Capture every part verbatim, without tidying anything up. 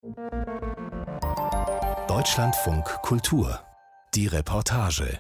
Deutschlandfunk Kultur. Die Reportage.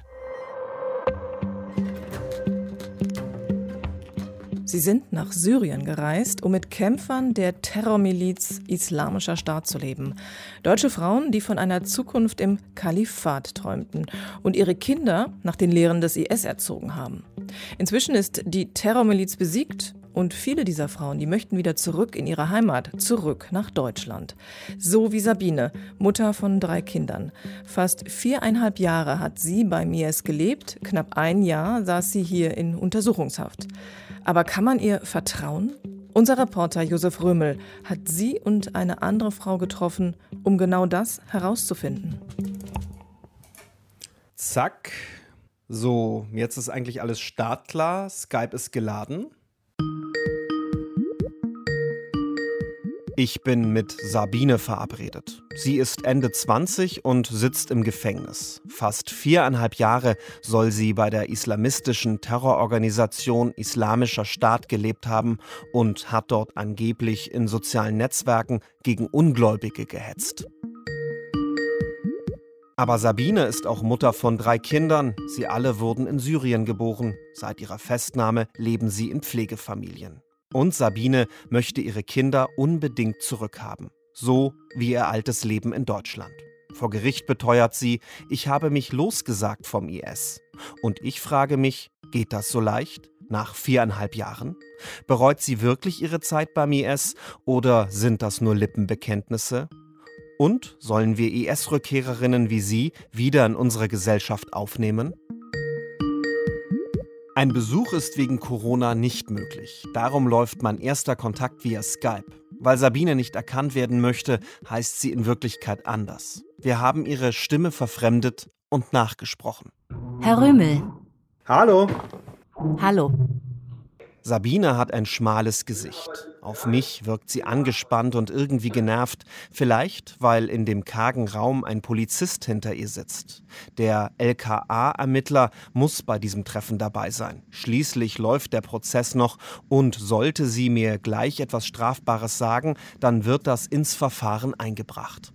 Sie sind nach Syrien gereist, um mit Kämpfern der Terrormiliz Islamischer Staat zu leben. Deutsche Frauen, die von einer Zukunft im Kalifat träumten und ihre Kinder nach den Lehren des I S erzogen haben. Inzwischen ist die Terrormiliz besiegt und viele dieser Frauen, die möchten wieder zurück in ihre Heimat, zurück nach Deutschland. So wie Sabine, Mutter von drei Kindern. Fast viereinhalb Jahre hat sie beim I S gelebt, knapp ein Jahr saß sie hier in Untersuchungshaft. Aber kann man ihr vertrauen? Unser Reporter Josef Römel hat sie und eine andere Frau getroffen, um genau das herauszufinden. Zack. So, jetzt ist eigentlich alles startklar. Skype ist geladen. Ich bin mit Sabine verabredet. Sie ist Ende zwanzig und sitzt im Gefängnis. Fast viereinhalb Jahre soll sie bei der islamistischen Terrororganisation Islamischer Staat gelebt haben und hat dort angeblich in sozialen Netzwerken gegen Ungläubige gehetzt. Aber Sabine ist auch Mutter von drei Kindern. Sie alle wurden in Syrien geboren. Seit ihrer Festnahme leben sie in Pflegefamilien. Und Sabine möchte ihre Kinder unbedingt zurückhaben. So wie ihr altes Leben in Deutschland. Vor Gericht beteuert sie, ich habe mich losgesagt vom I S. Und ich frage mich, geht das so leicht? Nach viereinhalb Jahren? Bereut sie wirklich ihre Zeit beim I S oder sind das nur Lippenbekenntnisse? Und sollen wir I S-Rückkehrerinnen wie sie wieder in unsere Gesellschaft aufnehmen? Ein Besuch ist wegen Corona nicht möglich. Darum läuft mein erster Kontakt via Skype. Weil Sabine nicht erkannt werden möchte, heißt sie in Wirklichkeit anders. Wir haben ihre Stimme verfremdet und nachgesprochen. Herr Römel. Hallo. Hallo. Sabine hat ein schmales Gesicht. Auf mich wirkt sie angespannt und irgendwie genervt. Vielleicht, weil in dem kargen Raum ein Polizist hinter ihr sitzt. Der L K A-Ermittler muss bei diesem Treffen dabei sein. Schließlich läuft der Prozess noch und sollte sie mir gleich etwas Strafbares sagen, dann wird das ins Verfahren eingebracht.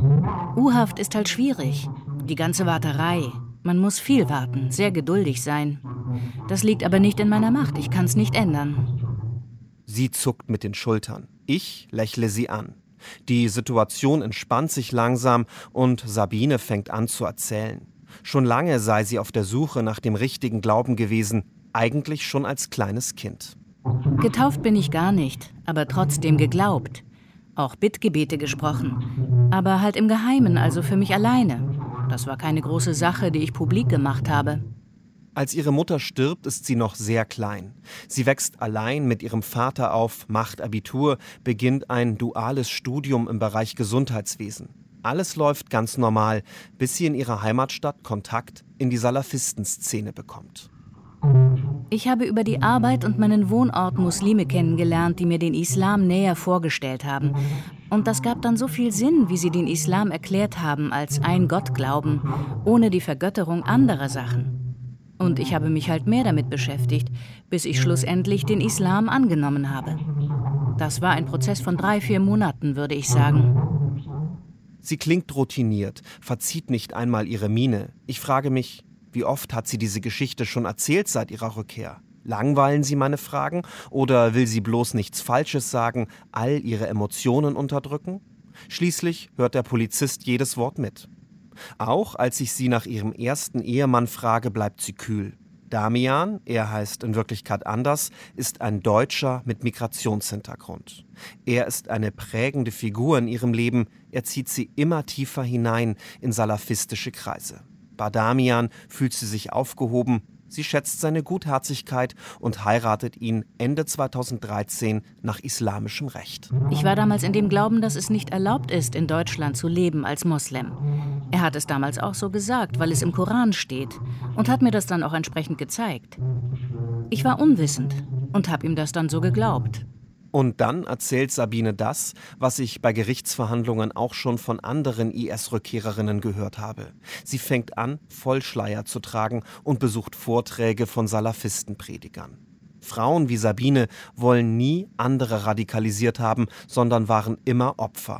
U-Haft ist halt schwierig. Die ganze Warterei. Man muss viel warten, sehr geduldig sein. Das liegt aber nicht in meiner Macht. Ich kann es nicht ändern. Sie zuckt mit den Schultern. Ich lächle sie an. Die Situation entspannt sich langsam und Sabine fängt an zu erzählen. Schon lange sei sie auf der Suche nach dem richtigen Glauben gewesen, eigentlich schon als kleines Kind. Getauft bin ich gar nicht, aber trotzdem geglaubt. Auch Bittgebete gesprochen. Aber halt im Geheimen, also für mich alleine. Das war keine große Sache, die ich publik gemacht habe. Als ihre Mutter stirbt, ist sie noch sehr klein. Sie wächst allein mit ihrem Vater auf, macht Abitur, beginnt ein duales Studium im Bereich Gesundheitswesen. Alles läuft ganz normal, bis sie in ihrer Heimatstadt Kontakt in die Salafistenszene bekommt. Ich habe über die Arbeit und meinen Wohnort Muslime kennengelernt, die mir den Islam näher vorgestellt haben. Und das gab dann so viel Sinn, wie sie den Islam erklärt haben, als ein Gott glauben, ohne die Vergötterung anderer Sachen. Und ich habe mich halt mehr damit beschäftigt, bis ich schlussendlich den Islam angenommen habe. Das war ein Prozess von drei, vier Monaten, würde ich sagen. Sie klingt routiniert, verzieht nicht einmal ihre Miene. Ich frage mich, wie oft hat sie diese Geschichte schon erzählt seit ihrer Rückkehr? Langweilen sie meine Fragen oder will sie bloß nichts Falsches sagen, all ihre Emotionen unterdrücken? Schließlich hört der Polizist jedes Wort mit. Auch als ich sie nach ihrem ersten Ehemann frage, bleibt sie kühl. Damian, er heißt in Wirklichkeit anders, ist ein Deutscher mit Migrationshintergrund. Er ist eine prägende Figur in ihrem Leben, er zieht sie immer tiefer hinein in salafistische Kreise. Bei Damian fühlt sie sich aufgehoben, sie schätzt seine Gutherzigkeit und heiratet ihn Ende zweitausenddreizehn nach islamischem Recht. Ich war damals in dem Glauben, dass es nicht erlaubt ist, in Deutschland zu leben als Moslem. Er hat es damals auch so gesagt, weil es im Koran steht und hat mir das dann auch entsprechend gezeigt. Ich war unwissend und habe ihm das dann so geglaubt. Und dann erzählt Sabine das, was ich bei Gerichtsverhandlungen auch schon von anderen I S-Rückkehrerinnen gehört habe. Sie fängt an, Vollschleier zu tragen und besucht Vorträge von Salafistenpredigern. Frauen wie Sabine wollen nie andere radikalisiert haben, sondern waren immer Opfer.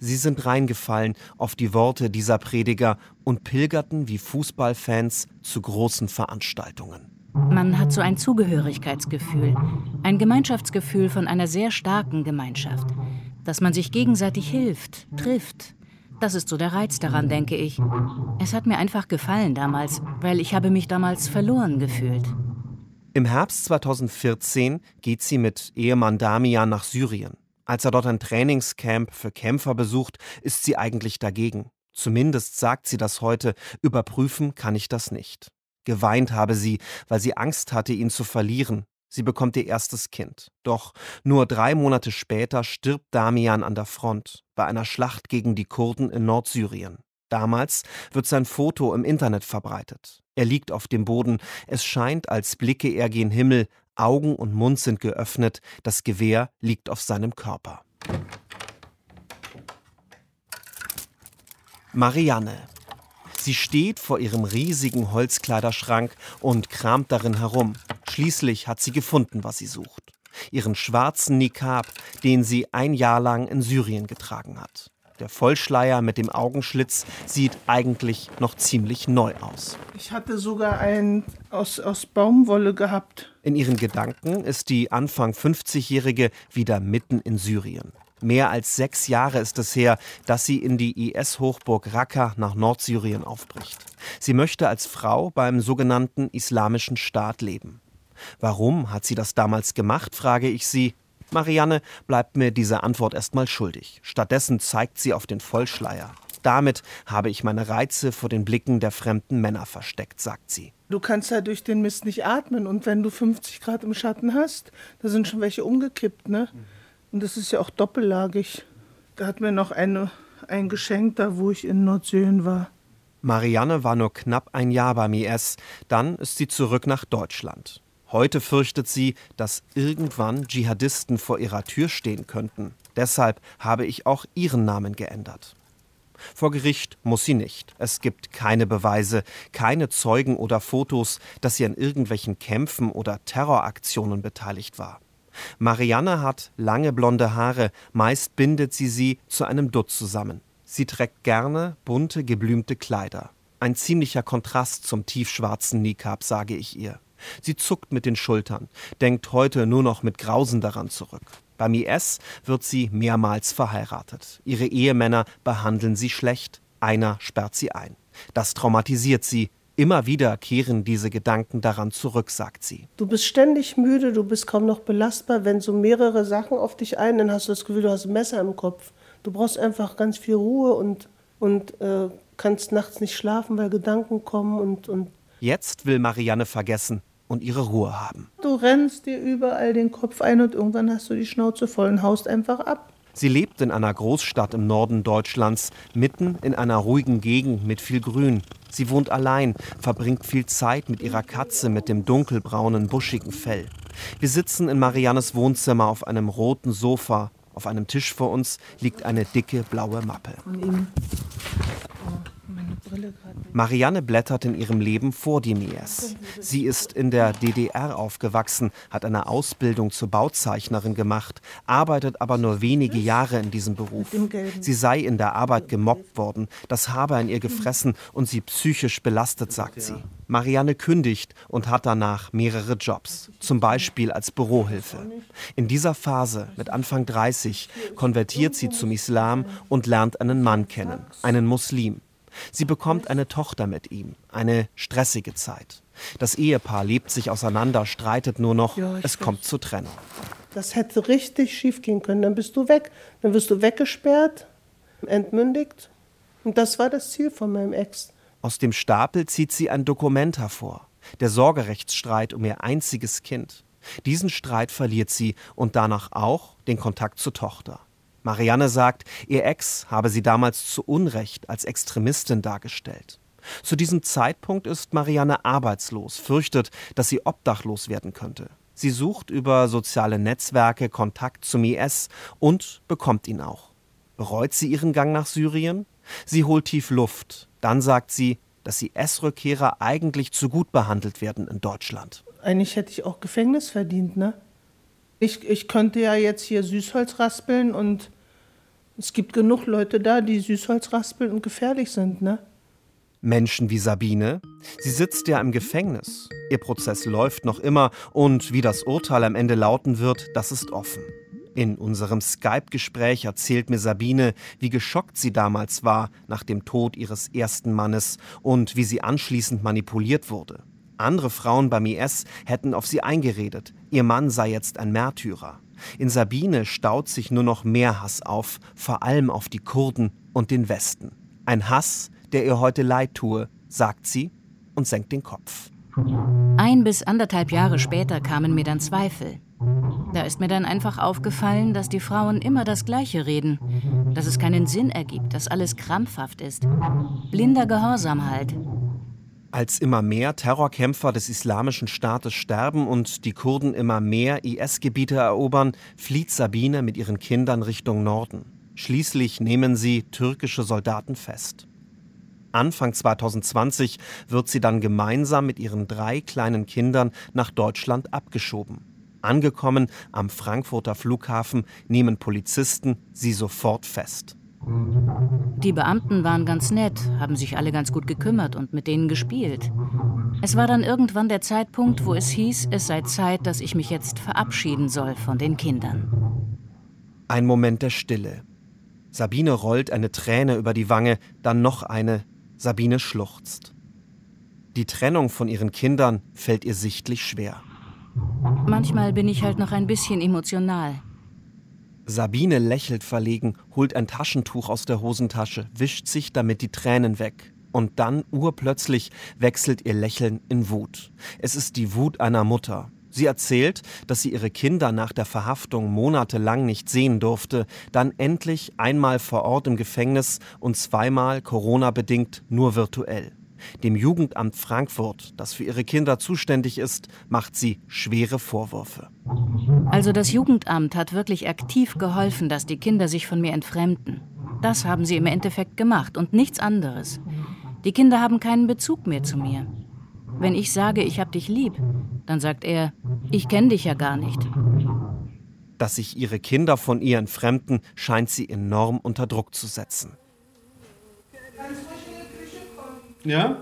Sie sind reingefallen auf die Worte dieser Prediger und pilgerten wie Fußballfans zu großen Veranstaltungen. Man hat so ein Zugehörigkeitsgefühl, ein Gemeinschaftsgefühl von einer sehr starken Gemeinschaft. Dass man sich gegenseitig hilft, trifft. Das ist so der Reiz daran, denke ich. Es hat mir einfach gefallen damals, weil ich habe mich damals verloren gefühlt. Im Herbst zweitausendvierzehn geht sie mit Ehemann Damian nach Syrien. Als er dort ein Trainingscamp für Kämpfer besucht, ist sie eigentlich dagegen. Zumindest sagt sie das heute, überprüfen kann ich das nicht. Geweint habe sie, weil sie Angst hatte, ihn zu verlieren. Sie bekommt ihr erstes Kind. Doch nur drei Monate später stirbt Damian an der Front bei einer Schlacht gegen die Kurden in Nordsyrien. Damals wird sein Foto im Internet verbreitet. Er liegt auf dem Boden. Es scheint, als blicke er gen Himmel. Augen und Mund sind geöffnet. Das Gewehr liegt auf seinem Körper. Marianne. Sie steht vor ihrem riesigen Holzkleiderschrank und kramt darin herum. Schließlich hat sie gefunden, was sie sucht. Ihren schwarzen Nikab, den sie ein Jahr lang in Syrien getragen hat. Der Vollschleier mit dem Augenschlitz sieht eigentlich noch ziemlich neu aus. Ich hatte sogar einen aus, aus Baumwolle gehabt. In ihren Gedanken ist die Anfang fünfzigjährige wieder mitten in Syrien. Mehr als sechs Jahre ist es her, dass sie in die I S-Hochburg Raqqa nach Nordsyrien aufbricht. Sie möchte als Frau beim sogenannten Islamischen Staat leben. Warum hat sie das damals gemacht, frage ich sie. Marianne bleibt mir diese Antwort erstmal schuldig. Stattdessen zeigt sie auf den Vollschleier. Damit habe ich meine Reize vor den Blicken der fremden Männer versteckt, sagt sie. Du kannst ja durch den Mist nicht atmen. Und wenn du fünfzig Grad im Schatten hast, da sind schon welche umgekippt, ne? Und das ist ja auch doppellagig. Da hat mir noch eine, ein Geschenk da, wo ich in Nordsyrien war. Marianne war nur knapp ein Jahr beim I S. Dann ist sie zurück nach Deutschland. Heute fürchtet sie, dass irgendwann Dschihadisten vor ihrer Tür stehen könnten. Deshalb habe ich auch ihren Namen geändert. Vor Gericht muss sie nicht. Es gibt keine Beweise, keine Zeugen oder Fotos, dass sie an irgendwelchen Kämpfen oder Terroraktionen beteiligt war. Marianne hat lange blonde Haare, meist bindet sie sie zu einem Dutt zusammen. Sie trägt gerne bunte, geblümte Kleider. Ein ziemlicher Kontrast zum tiefschwarzen Nikab, sage ich ihr. Sie zuckt mit den Schultern, denkt heute nur noch mit Grausen daran zurück. Beim I S wird sie mehrmals verheiratet. Ihre Ehemänner behandeln sie schlecht, einer sperrt sie ein. Das traumatisiert sie. Immer wieder kehren diese Gedanken daran zurück, sagt sie. Du bist ständig müde, du bist kaum noch belastbar. Wenn so mehrere Sachen auf dich ein, dann hast du das Gefühl, du hast ein Messer im Kopf. Du brauchst einfach ganz viel Ruhe und, und äh, kannst nachts nicht schlafen, weil Gedanken kommen. Und, und Jetzt will Marianne vergessen und ihre Ruhe haben. Du rennst dir überall den Kopf ein und irgendwann hast du die Schnauze voll und haust einfach ab. Sie lebt in einer Großstadt im Norden Deutschlands, mitten in einer ruhigen Gegend mit viel Grün. Sie wohnt allein, verbringt viel Zeit mit ihrer Katze mit dem dunkelbraunen, buschigen Fell. Wir sitzen in Mariannes Wohnzimmer auf einem roten Sofa. Auf einem Tisch vor uns liegt eine dicke blaue Mappe. Von ihm. Oh, meine Brille gerade. Marianne blättert in ihrem Leben vor dem I S. Sie ist in der D D R aufgewachsen, hat eine Ausbildung zur Bauzeichnerin gemacht, arbeitet aber nur wenige Jahre in diesem Beruf. Sie sei in der Arbeit gemobbt worden, das habe an ihr gefressen und sie psychisch belastet, sagt sie. Marianne kündigt und hat danach mehrere Jobs, zum Beispiel als Bürohilfe. In dieser Phase, mit Anfang dreißig, konvertiert sie zum Islam und lernt einen Mann kennen, einen Muslim. Sie bekommt eine Tochter mit ihm, eine stressige Zeit. Das Ehepaar lebt sich auseinander, streitet nur noch, Ja, es kommt zur Trennung. Das hätte richtig schief gehen können. Dann bist du weg. Dann wirst du weggesperrt, entmündigt. Und das war das Ziel von meinem Ex. Aus dem Stapel zieht sie ein Dokument hervor. Der Sorgerechtsstreit um ihr einziges Kind. Diesen Streit verliert sie und danach auch den Kontakt zur Tochter. Marianne sagt, ihr Ex habe sie damals zu Unrecht als Extremistin dargestellt. Zu diesem Zeitpunkt ist Marianne arbeitslos, fürchtet, dass sie obdachlos werden könnte. Sie sucht über soziale Netzwerke Kontakt zum I S und bekommt ihn auch. Bereut sie ihren Gang nach Syrien? Sie holt tief Luft. Dann sagt sie, dass I S-Rückkehrer eigentlich zu gut behandelt werden in Deutschland. Eigentlich hätte ich auch Gefängnis verdient, ne? Ich, ich könnte ja jetzt hier Süßholz raspeln und Es gibt genug Leute da, die Süßholz raspeln und gefährlich sind, ne? Menschen wie Sabine? Sie sitzt ja im Gefängnis. Ihr Prozess läuft noch immer und wie das Urteil am Ende lauten wird, das ist offen. In unserem Skype-Gespräch erzählt mir Sabine, wie geschockt sie damals war nach dem Tod ihres ersten Mannes und wie sie anschließend manipuliert wurde. Andere Frauen beim I S hätten auf sie eingeredet, ihr Mann sei jetzt ein Märtyrer. In Sabine staut sich nur noch mehr Hass auf, vor allem auf die Kurden und den Westen. Ein Hass, der ihr heute leid tue, sagt sie und senkt den Kopf. Ein bis anderthalb Jahre später kamen mir dann Zweifel. Da ist mir dann einfach aufgefallen, dass die Frauen immer das Gleiche reden, dass es keinen Sinn ergibt, dass alles krampfhaft ist. Blinder Gehorsam halt. Als immer mehr Terrorkämpfer des Islamischen Staates sterben und die Kurden immer mehr I S-Gebiete erobern, flieht Sabine mit ihren Kindern Richtung Norden. Schließlich nehmen sie türkische Soldaten fest. Anfang zwanzig zwanzig wird sie dann gemeinsam mit ihren drei kleinen Kindern nach Deutschland abgeschoben. Angekommen am Frankfurter Flughafen nehmen Polizisten sie sofort fest. Die Beamten waren ganz nett, haben sich alle ganz gut gekümmert und mit denen gespielt. Es war dann irgendwann der Zeitpunkt, wo es hieß, es sei Zeit, dass ich mich jetzt verabschieden soll von den Kindern. Ein Moment der Stille. Sabine rollt eine Träne über die Wange, dann noch eine. Sabine schluchzt. Die Trennung von ihren Kindern fällt ihr sichtlich schwer. Manchmal bin ich halt noch ein bisschen emotional. Sabine lächelt verlegen, holt ein Taschentuch aus der Hosentasche, wischt sich damit die Tränen weg. Und dann, urplötzlich, wechselt ihr Lächeln in Wut. Es ist die Wut einer Mutter. Sie erzählt, dass sie ihre Kinder nach der Verhaftung monatelang nicht sehen durfte, dann endlich einmal vor Ort im Gefängnis und zweimal Corona-bedingt nur virtuell. Dem Jugendamt Frankfurt, das für ihre Kinder zuständig ist, macht sie schwere Vorwürfe. Also das Jugendamt hat wirklich aktiv geholfen, dass die Kinder sich von mir entfremden. Das haben sie im Endeffekt gemacht und nichts anderes. Die Kinder haben keinen Bezug mehr zu mir. Wenn ich sage, ich hab dich lieb, dann sagt er, ich kenne dich ja gar nicht. Dass sich ihre Kinder von ihr entfremden, scheint sie enorm unter Druck zu setzen. Ja?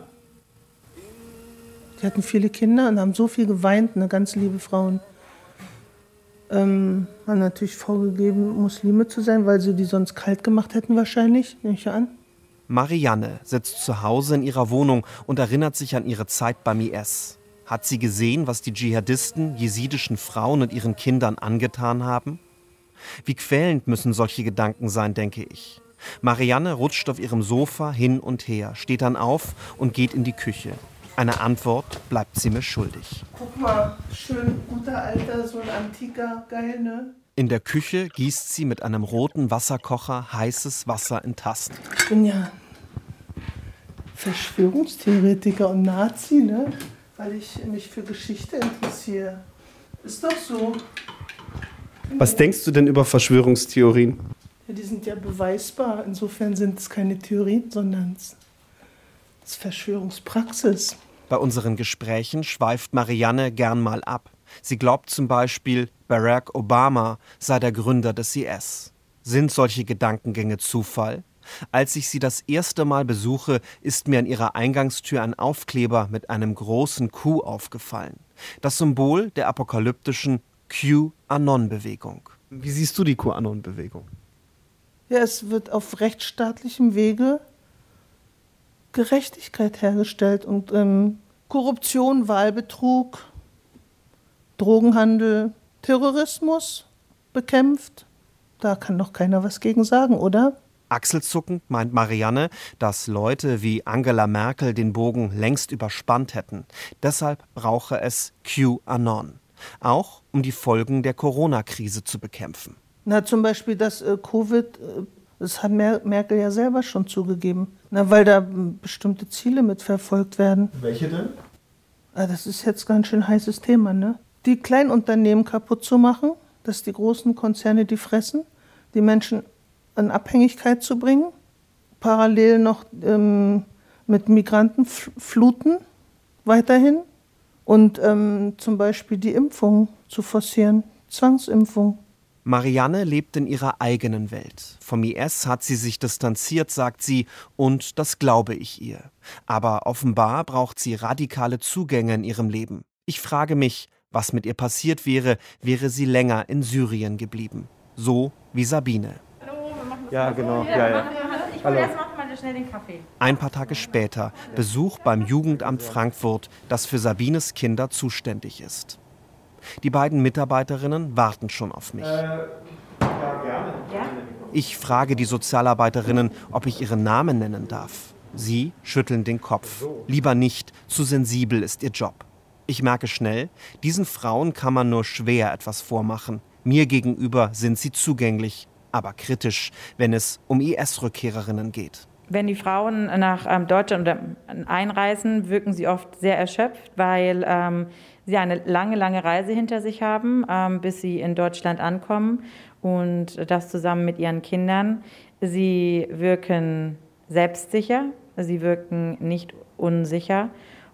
Die hatten viele Kinder und haben so viel geweint, eine ganz liebe Frauen. Ähm, haben natürlich vorgegeben, Muslime zu sein, weil sie die sonst kalt gemacht hätten wahrscheinlich, nehme ich an. Marianne sitzt zu Hause in ihrer Wohnung und erinnert sich an ihre Zeit beim I S. Hat sie gesehen, was die Dschihadisten jesidischen Frauen und ihren Kindern angetan haben? Wie quälend müssen solche Gedanken sein, denke ich. Marianne rutscht auf ihrem Sofa hin und her, steht dann auf und geht in die Küche. Eine Antwort bleibt sie mir schuldig. Guck mal, schön guter Alter, so ein antiker, geil, ne? In der Küche gießt sie mit einem roten Wasserkocher heißes Wasser in Tassen. Ich bin ja Verschwörungstheoretiker und Nazi, ne? Weil ich mich für Geschichte interessiere. Ist doch so. Was denkst du denn über Verschwörungstheorien? Ja, die sind ja beweisbar. Insofern sind es keine Theorien, sondern es ist Verschwörungspraxis. Bei unseren Gesprächen schweift Marianne gern mal ab. Sie glaubt zum Beispiel, Barack Obama sei der Gründer des I S. Sind solche Gedankengänge Zufall? Als ich sie das erste Mal besuche, ist mir an ihrer Eingangstür ein Aufkleber mit einem großen Q aufgefallen. Das Symbol der apokalyptischen QAnon-Bewegung. Wie siehst du die QAnon-Bewegung? Ja, es wird auf rechtsstaatlichem Wege Gerechtigkeit hergestellt und ähm, Korruption, Wahlbetrug, Drogenhandel, Terrorismus bekämpft. Da kann doch keiner was gegen sagen, oder? Achselzuckend meint Marianne, dass Leute wie Angela Merkel den Bogen längst überspannt hätten. Deshalb brauche es QAnon. Auch um die Folgen der Corona-Krise zu bekämpfen. Na, zum Beispiel das äh, Covid, äh, das hat Mer- Merkel ja selber schon zugegeben. Na, weil da äh, bestimmte Ziele mit verfolgt werden. Welche denn? Ah, das ist jetzt ganz schön heißes Thema, ne? Die Kleinunternehmen kaputt zu machen, dass die großen Konzerne die fressen, die Menschen in Abhängigkeit zu bringen, parallel noch ähm, mit Migranten f- fluten weiterhin und ähm, zum Beispiel die Impfung zu forcieren, Zwangsimpfung. Marianne lebt in ihrer eigenen Welt. Vom I S hat sie sich distanziert, sagt sie, und das glaube ich ihr. Aber offenbar braucht sie radikale Zugänge in ihrem Leben. Ich frage mich, was mit ihr passiert wäre, wäre sie länger in Syrien geblieben. So wie Sabine. Hallo, wir machen das Ja, mal genau. so. Ja, ja. Ich hole erst mal schnell den Kaffee. Ein paar Tage später Besuch beim Jugendamt Frankfurt, das für Sabines Kinder zuständig ist. Die beiden Mitarbeiterinnen warten schon auf mich. Ich frage die Sozialarbeiterinnen, ob ich ihren Namen nennen darf. Sie schütteln den Kopf. Lieber nicht, zu sensibel ist ihr Job. Ich merke schnell, diesen Frauen kann man nur schwer etwas vormachen. Mir gegenüber sind sie zugänglich, aber kritisch, wenn es um I S-Rückkehrerinnen geht. Wenn die Frauen nach ähm, Deutschland einreisen, wirken sie oft sehr erschöpft, weil ähm, sie eine lange, lange Reise hinter sich haben, ähm, bis sie in Deutschland ankommen und das zusammen mit ihren Kindern. Sie wirken selbstsicher, sie wirken nicht unsicher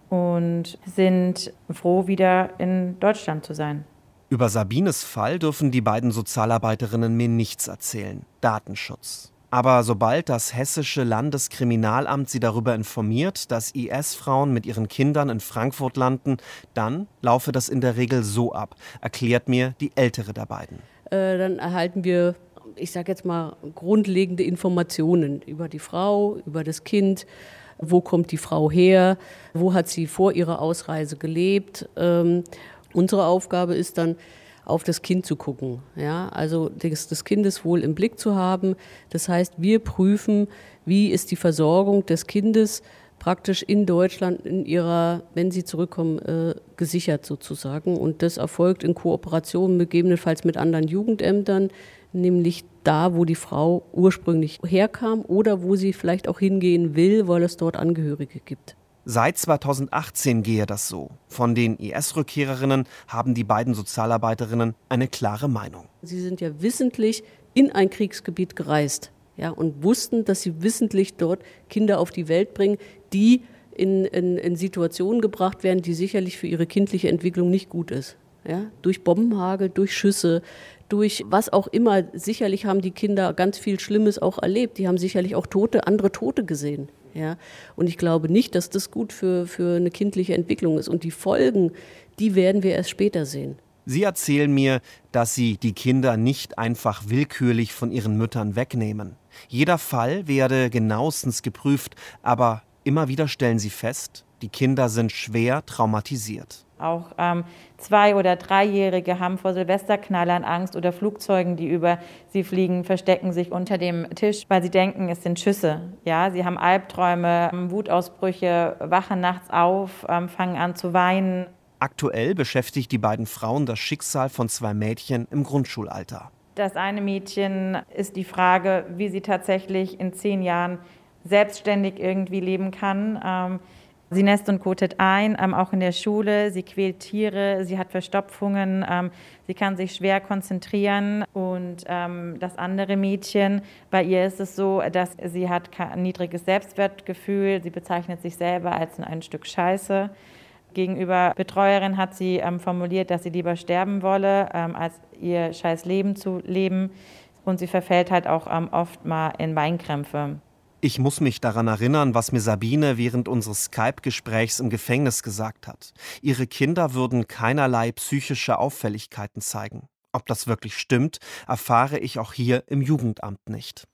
und sind froh, wieder in Deutschland zu sein. Über Sabines Fall dürfen die beiden Sozialarbeiterinnen mir nichts erzählen. Datenschutz. Aber sobald das hessische Landeskriminalamt sie darüber informiert, dass I S-Frauen mit ihren Kindern in Frankfurt landen, dann laufe das in der Regel so ab, erklärt mir die ältere der beiden. Äh, dann erhalten wir, ich sage jetzt mal, grundlegende Informationen über die Frau, über das Kind. Wo kommt die Frau her? Wo hat sie vor ihrer Ausreise gelebt? Ähm, unsere Aufgabe ist dann, auf das Kind zu gucken, ja, also das, das Kindeswohl im Blick zu haben. Das heißt, wir prüfen, wie ist die Versorgung des Kindes praktisch in Deutschland, in ihrer, wenn sie zurückkommen, äh, gesichert sozusagen. Und das erfolgt in Kooperation gegebenenfalls mit anderen Jugendämtern, nämlich da, wo die Frau ursprünglich herkam oder wo sie vielleicht auch hingehen will, weil es dort Angehörige gibt. Seit zweitausendachtzehn gehe das so. Von den I S-Rückkehrerinnen haben die beiden Sozialarbeiterinnen eine klare Meinung. Sie sind ja wissentlich in ein Kriegsgebiet gereist, ja, und wussten, dass sie wissentlich dort Kinder auf die Welt bringen, die in, in, in Situationen gebracht werden, die sicherlich für ihre kindliche Entwicklung nicht gut ist. Ja, durch Bombenhagel, durch Schüsse, durch was auch immer. Sicherlich haben die Kinder ganz viel Schlimmes auch erlebt. Die haben sicherlich auch Tote, andere Tote gesehen. Ja, und ich glaube nicht, dass das gut für, für eine kindliche Entwicklung ist. Und die Folgen, die werden wir erst später sehen. Sie erzählen mir, dass sie die Kinder nicht einfach willkürlich von ihren Müttern wegnehmen. Jeder Fall werde genauestens geprüft, aber immer wieder stellen sie fest, die Kinder sind schwer traumatisiert. Auch ähm, Zwei- oder Dreijährige haben vor Silvesterknallern Angst oder Flugzeugen, die über sie fliegen, verstecken sich unter dem Tisch, weil sie denken, es sind Schüsse. Ja, sie haben Albträume, Wutausbrüche, wachen nachts auf, ähm, fangen an zu weinen. Aktuell beschäftigt die beiden Frauen das Schicksal von zwei Mädchen im Grundschulalter. Das eine Mädchen ist die Frage, wie sie tatsächlich in zehn Jahren selbstständig irgendwie leben kann. Ähm, Sie nässt und kotet ein, ähm, auch in der Schule. Sie quält Tiere, sie hat Verstopfungen, ähm, sie kann sich schwer konzentrieren. Und ähm, das andere Mädchen, bei ihr ist es so, dass sie hat ein niedriges Selbstwertgefühl. Sie bezeichnet sich selber als ein Stück Scheiße. Gegenüber Betreuerin hat sie ähm, formuliert, dass sie lieber sterben wolle, ähm, als ihr scheiß Leben zu leben. Und sie verfällt halt auch ähm, oft mal in Weinkrämpfe. Ich muss mich daran erinnern, was mir Sabine während unseres Skype-Gesprächs im Gefängnis gesagt hat. Ihre Kinder würden keinerlei psychische Auffälligkeiten zeigen. Ob das wirklich stimmt, erfahre ich auch hier im Jugendamt nicht.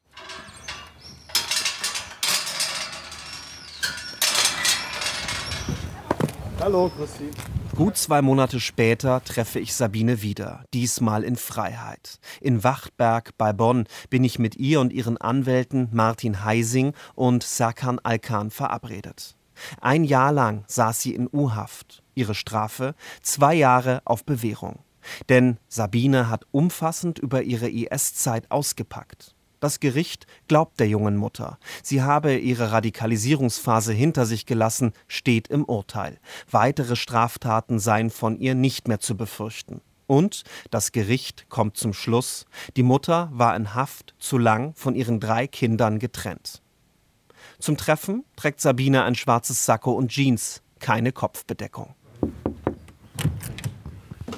Hallo, grüß Sie. Gut zwei Monate später treffe ich Sabine wieder, diesmal in Freiheit. In Wachtberg bei Bonn bin ich mit ihr und ihren Anwälten Martin Heising und Serkan Alkan verabredet. Ein Jahr lang saß sie in U-Haft. Ihre Strafe? Zwei Jahre auf Bewährung. Denn Sabine hat umfassend über ihre I S-Zeit ausgepackt. Das Gericht glaubt der jungen Mutter. Sie habe ihre Radikalisierungsphase hinter sich gelassen, steht im Urteil. Weitere Straftaten seien von ihr nicht mehr zu befürchten. Und das Gericht kommt zum Schluss, die Mutter war in Haft zu lang von ihren drei Kindern getrennt. Zum Treffen trägt Sabine ein schwarzes Sakko und Jeans, keine Kopfbedeckung.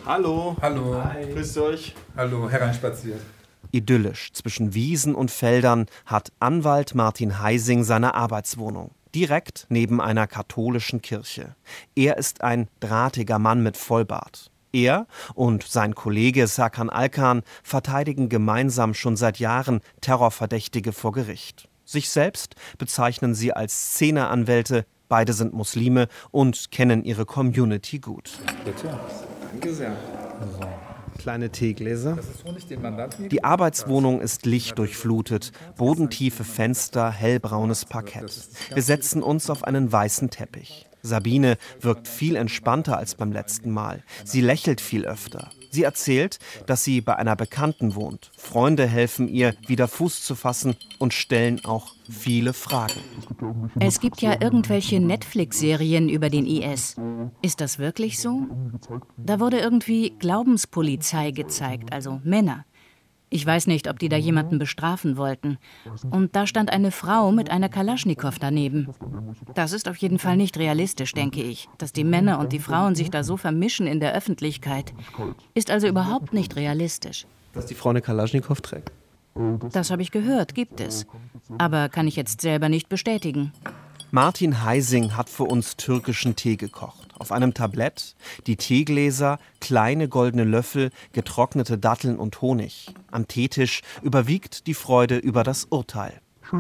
Hallo. Hallo. Hi. Grüßt euch. Hallo, hereinspaziert. Idyllisch zwischen Wiesen und Feldern hat Anwalt Martin Heising seine Arbeitswohnung. Direkt neben einer katholischen Kirche. Er ist ein drahtiger Mann mit Vollbart. Er und sein Kollege Serkan Alkan verteidigen gemeinsam schon seit Jahren Terrorverdächtige vor Gericht. Sich selbst bezeichnen sie als Szeneanwälte. Beide sind Muslime und kennen ihre Community gut. Bitte. Danke sehr. So. Kleine Teegläser. Das ist Honig, den Mandanten. Die Arbeitswohnung ist lichtdurchflutet, bodentiefe Fenster, hellbraunes Parkett. Wir setzen uns auf einen weißen Teppich. Sabine wirkt viel entspannter als beim letzten Mal. Sie lächelt viel öfter. Sie erzählt, dass sie bei einer Bekannten wohnt. Freunde helfen ihr, wieder Fuß zu fassen und stellen auch viele Fragen. Es gibt ja irgendwelche Netflix-Serien über den I S. Ist das wirklich so? Da wurde irgendwie Glaubenspolizei gezeigt, also Männer. Ich weiß nicht, ob die da jemanden bestrafen wollten. Und da stand eine Frau mit einer Kalaschnikow daneben. Das ist auf jeden Fall nicht realistisch, denke ich, dass die Männer und die Frauen sich da so vermischen in der Öffentlichkeit. Ist also überhaupt nicht realistisch. Dass die Frau eine Kalaschnikow trägt? Das habe ich gehört, gibt es. Aber kann ich jetzt selber nicht bestätigen. Martin Heising hat für uns türkischen Tee gekocht. Auf einem Tablett die Teegläser, kleine goldene Löffel, getrocknete Datteln und Honig. Am Teetisch überwiegt die Freude über das Urteil.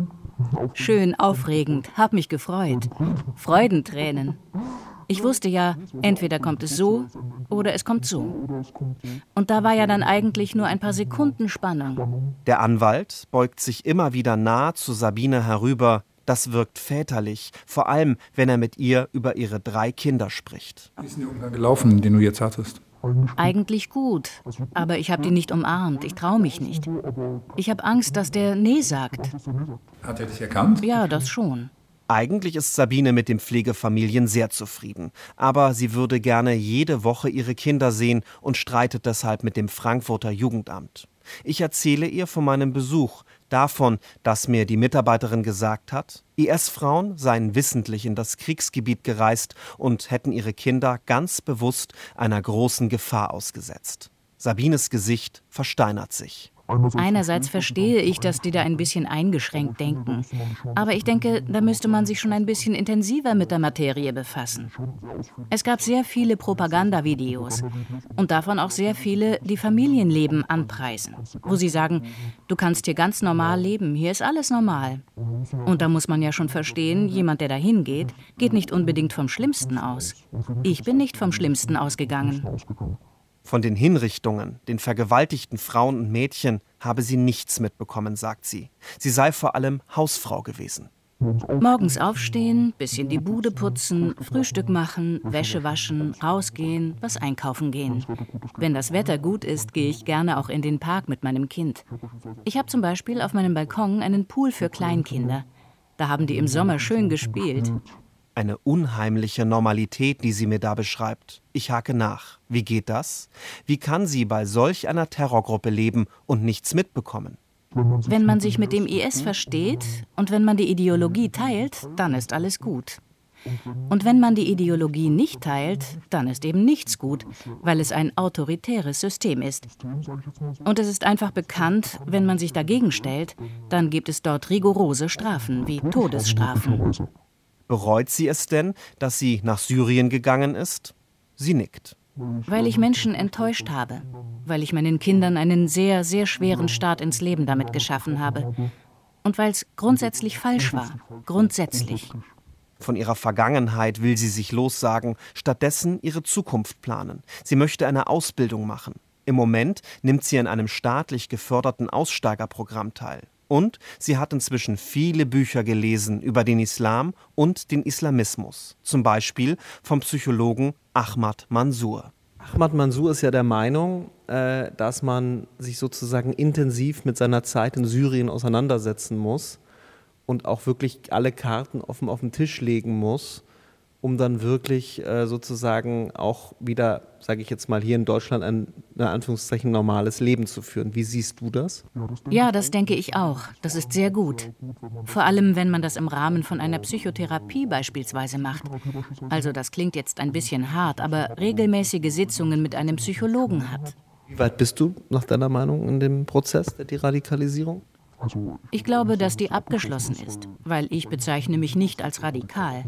Schön, aufregend, hab mich gefreut. Freudentränen. Ich wusste ja, entweder kommt es so oder es kommt so. Und da war ja dann eigentlich nur ein paar Sekunden Spannung. Der Anwalt beugt sich immer wieder nah zu Sabine herüber. Das wirkt väterlich, vor allem, wenn er mit ihr über ihre drei Kinder spricht. Wie ist denn der Umgang gelaufen, den du jetzt hattest? Eigentlich gut, aber ich habe die nicht umarmt, ich traue mich nicht. Ich habe Angst, dass der Nee sagt. Hat er dich erkannt? Ja, das schon. Eigentlich ist Sabine mit den Pflegefamilien sehr zufrieden. Aber sie würde gerne jede Woche ihre Kinder sehen und streitet deshalb mit dem Frankfurter Jugendamt. Ich erzähle ihr von meinem Besuch, davon, dass mir die Mitarbeiterin gesagt hat, I S-Frauen seien wissentlich in das Kriegsgebiet gereist und hätten ihre Kinder ganz bewusst einer großen Gefahr ausgesetzt. Sabines Gesicht versteinert sich. Einerseits verstehe ich, dass die da ein bisschen eingeschränkt denken. Aber ich denke, da müsste man sich schon ein bisschen intensiver mit der Materie befassen. Es gab sehr viele Propagandavideos und davon auch sehr viele, die Familienleben anpreisen, wo sie sagen, du kannst hier ganz normal leben, hier ist alles normal. Und da muss man ja schon verstehen, jemand, der da hingeht, geht nicht unbedingt vom Schlimmsten aus. Ich bin nicht vom Schlimmsten ausgegangen. Von den Hinrichtungen, den vergewaltigten Frauen und Mädchen habe sie nichts mitbekommen, sagt sie. Sie sei vor allem Hausfrau gewesen. Morgens aufstehen, bisschen die Bude putzen, Frühstück machen, Wäsche waschen, rausgehen, was einkaufen gehen. Wenn das Wetter gut ist, gehe ich gerne auch in den Park mit meinem Kind. Ich habe zum Beispiel auf meinem Balkon einen Pool für Kleinkinder. Da haben die im Sommer schön gespielt. Eine unheimliche Normalität, die sie mir da beschreibt. Ich hake nach. Wie geht das? Wie kann sie bei solch einer Terrorgruppe leben und nichts mitbekommen? Wenn man sich mit dem I S versteht und wenn man die Ideologie teilt, dann ist alles gut. Und wenn man die Ideologie nicht teilt, dann ist eben nichts gut, weil es ein autoritäres System ist. Und es ist einfach bekannt, wenn man sich dagegen stellt, dann gibt es dort rigorose Strafen wie Todesstrafen. Bereut sie es denn, dass sie nach Syrien gegangen ist? Sie nickt. Weil ich Menschen enttäuscht habe. Weil ich meinen Kindern einen sehr, sehr schweren Start ins Leben damit geschaffen habe. Und weil es grundsätzlich falsch war. Grundsätzlich. Von ihrer Vergangenheit will sie sich lossagen, stattdessen ihre Zukunft planen. Sie möchte eine Ausbildung machen. Im Moment nimmt sie an einem staatlich geförderten Aussteigerprogramm teil. Und sie hat inzwischen viele Bücher gelesen über den Islam und den Islamismus. Zum Beispiel vom Psychologen Ahmad Mansour. Ahmad Mansour ist ja der Meinung, äh, dass man sich sozusagen intensiv mit seiner Zeit in Syrien auseinandersetzen muss und auch wirklich alle Karten offen auf den Tisch legen muss, um dann wirklich äh, sozusagen auch wieder, sage ich jetzt mal, hier in Deutschland ein, in Anführungszeichen, normales Leben zu führen. Wie siehst du das? Ja, das denke ich auch. Das ist sehr gut. Vor allem, wenn man das im Rahmen von einer Psychotherapie beispielsweise macht. Also das klingt jetzt ein bisschen hart, aber regelmäßige Sitzungen mit einem Psychologen hat. Wie weit bist du nach deiner Meinung in dem Prozess der Deradikalisierung? Ich glaube, dass die abgeschlossen ist, weil ich bezeichne mich nicht als radikal.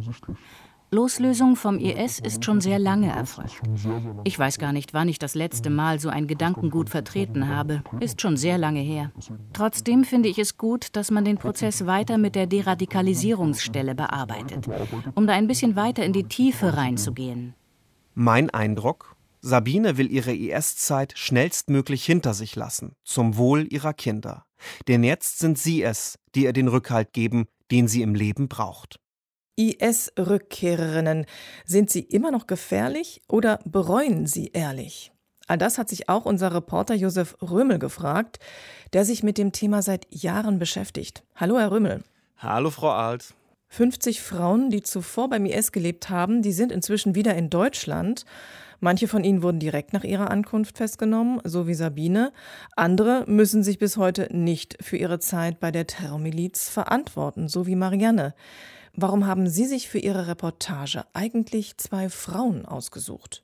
Loslösung vom I S ist schon sehr lange erfolgt. Ich weiß gar nicht, wann ich das letzte Mal so ein Gedankengut vertreten habe. Ist schon sehr lange her. Trotzdem finde ich es gut, dass man den Prozess weiter mit der Deradikalisierungsstelle bearbeitet, um da ein bisschen weiter in die Tiefe reinzugehen. Mein Eindruck? Sabine will ihre I S-Zeit schnellstmöglich hinter sich lassen, zum Wohl ihrer Kinder. Denn jetzt sind sie es, die ihr den Rückhalt geben, den sie im Leben braucht. I S-Rückkehrerinnen, sind sie immer noch gefährlich oder bereuen sie ehrlich? All das hat sich auch unser Reporter Josef Römel gefragt, der sich mit dem Thema seit Jahren beschäftigt. Hallo, Herr Römel. Hallo, Frau Alt. fünfzig Frauen, die zuvor beim I S gelebt haben, die sind inzwischen wieder in Deutschland. Manche von ihnen wurden direkt nach ihrer Ankunft festgenommen, so wie Sabine. Andere müssen sich bis heute nicht für ihre Zeit bei der Terrormiliz verantworten, so wie Marianne. Warum haben Sie sich für Ihre Reportage eigentlich zwei Frauen ausgesucht?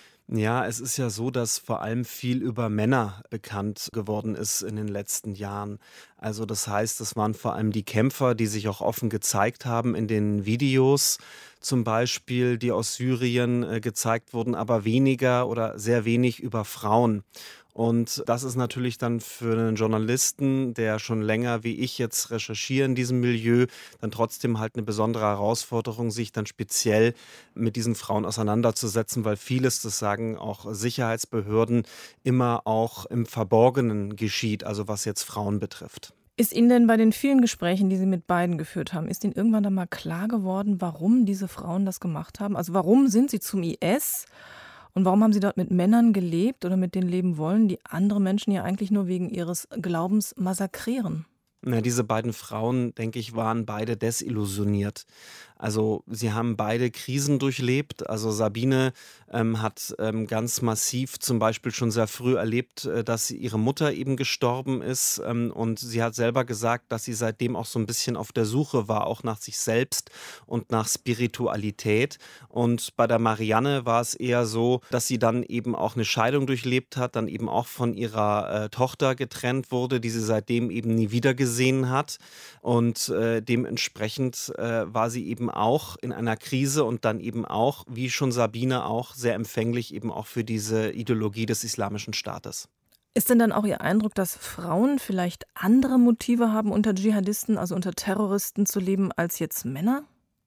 Ja, es ist ja so, dass vor allem viel über Männer bekannt geworden ist in den letzten Jahren. Also das heißt, es waren vor allem die Kämpfer, die sich auch offen gezeigt haben in den Videos, zum Beispiel, die aus Syrien äh, gezeigt wurden, aber weniger oder sehr wenig über Frauen. Und das ist natürlich dann für einen Journalisten, der schon länger wie ich jetzt recherchiere in diesem Milieu, dann trotzdem halt eine besondere Herausforderung, sich dann speziell mit diesen Frauen auseinanderzusetzen, weil vieles, das sagen auch Sicherheitsbehörden, immer auch im Verborgenen geschieht, also was jetzt Frauen betrifft. Ist Ihnen denn bei den vielen Gesprächen, die Sie mit beiden geführt haben, ist Ihnen irgendwann dann mal klar geworden, warum diese Frauen das gemacht haben? Also warum sind sie zum I S? Und warum haben Sie dort mit Männern gelebt oder mit denen leben wollen, die andere Menschen ja eigentlich nur wegen ihres Glaubens massakrieren? Na, diese beiden Frauen, denke ich, waren beide desillusioniert. Also sie haben beide Krisen durchlebt. Also Sabine ähm, hat ähm, ganz massiv zum Beispiel schon sehr früh erlebt, äh, dass ihre Mutter eben gestorben ist. Ähm, und sie hat selber gesagt, dass sie seitdem auch so ein bisschen auf der Suche war, auch nach sich selbst und nach Spiritualität. Und bei der Marianne war es eher so, dass sie dann eben auch eine Scheidung durchlebt hat, dann eben auch von ihrer äh, Tochter getrennt wurde, die sie seitdem eben nie wieder gesehen hat. Und äh, dementsprechend äh, war sie eben auch in einer Krise und dann eben auch, wie schon Sabine auch, sehr empfänglich eben auch für diese Ideologie des Islamischen Staates. Ist denn dann auch Ihr Eindruck, dass Frauen vielleicht andere Motive haben, unter Dschihadisten, also unter Terroristen zu leben, als jetzt Männer?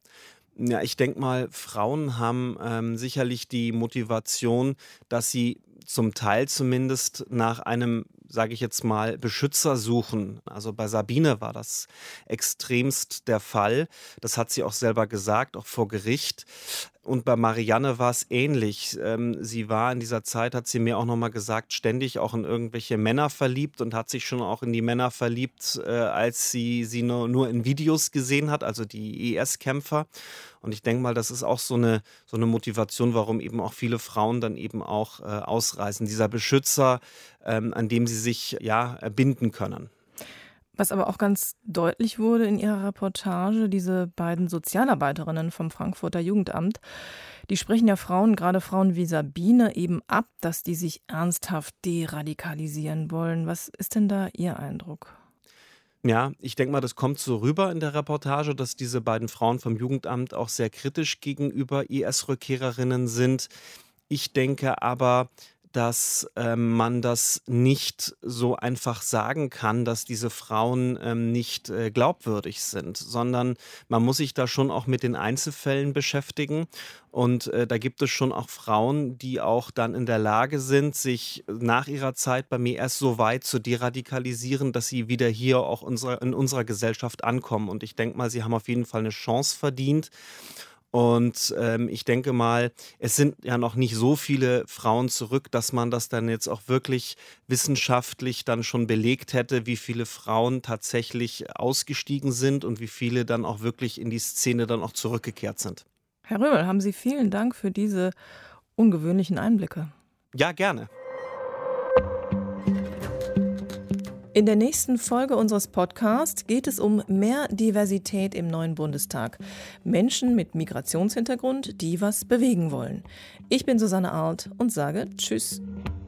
Ja, ich denke mal, Frauen haben ähm, sicherlich die Motivation, dass sie zum Teil zumindest nach einem, sage ich jetzt mal, Beschützer suchen. Also bei Sabine war das extremst der Fall. Das hat sie auch selber gesagt, auch vor Gericht. Und bei Marianne war es ähnlich. Ähm, sie war in dieser Zeit, hat sie mir auch nochmal gesagt, ständig auch in irgendwelche Männer verliebt und hat sich schon auch in die Männer verliebt, äh, als sie sie nur, nur in Videos gesehen hat, also die I S-Kämpfer. Und ich denke mal, das ist auch so eine, so eine Motivation, warum eben auch viele Frauen dann eben auch äh, ausreisen. Dieser Beschützer, ähm, an dem sie sich ja binden können. Was aber auch ganz deutlich wurde in Ihrer Reportage, diese beiden Sozialarbeiterinnen vom Frankfurter Jugendamt, die sprechen ja Frauen, gerade Frauen wie Sabine, eben ab, dass die sich ernsthaft deradikalisieren wollen. Was ist denn da Ihr Eindruck? Ja, ich denke mal, das kommt so rüber in der Reportage, dass diese beiden Frauen vom Jugendamt auch sehr kritisch gegenüber I S-Rückkehrerinnen sind. Ich denke aber, dass ähm, man das nicht so einfach sagen kann, dass diese Frauen ähm, nicht äh, glaubwürdig sind, sondern man muss sich da schon auch mit den Einzelfällen beschäftigen. Und äh, da gibt es schon auch Frauen, die auch dann in der Lage sind, sich nach ihrer Zeit beim I S so weit zu deradikalisieren, dass sie wieder hier auch unsere, in unserer Gesellschaft ankommen. Und ich denke mal, sie haben auf jeden Fall eine Chance verdient. Und ähm, ich denke mal, es sind ja noch nicht so viele Frauen zurück, dass man das dann jetzt auch wirklich wissenschaftlich dann schon belegt hätte, wie viele Frauen tatsächlich ausgestiegen sind und wie viele dann auch wirklich in die Szene dann auch zurückgekehrt sind. Herr Römel, haben Sie vielen Dank für diese ungewöhnlichen Einblicke. Ja, gerne. In der nächsten Folge unseres Podcasts geht es um mehr Diversität im neuen Bundestag. Menschen mit Migrationshintergrund, die was bewegen wollen. Ich bin Susanne Arlt und sage Tschüss.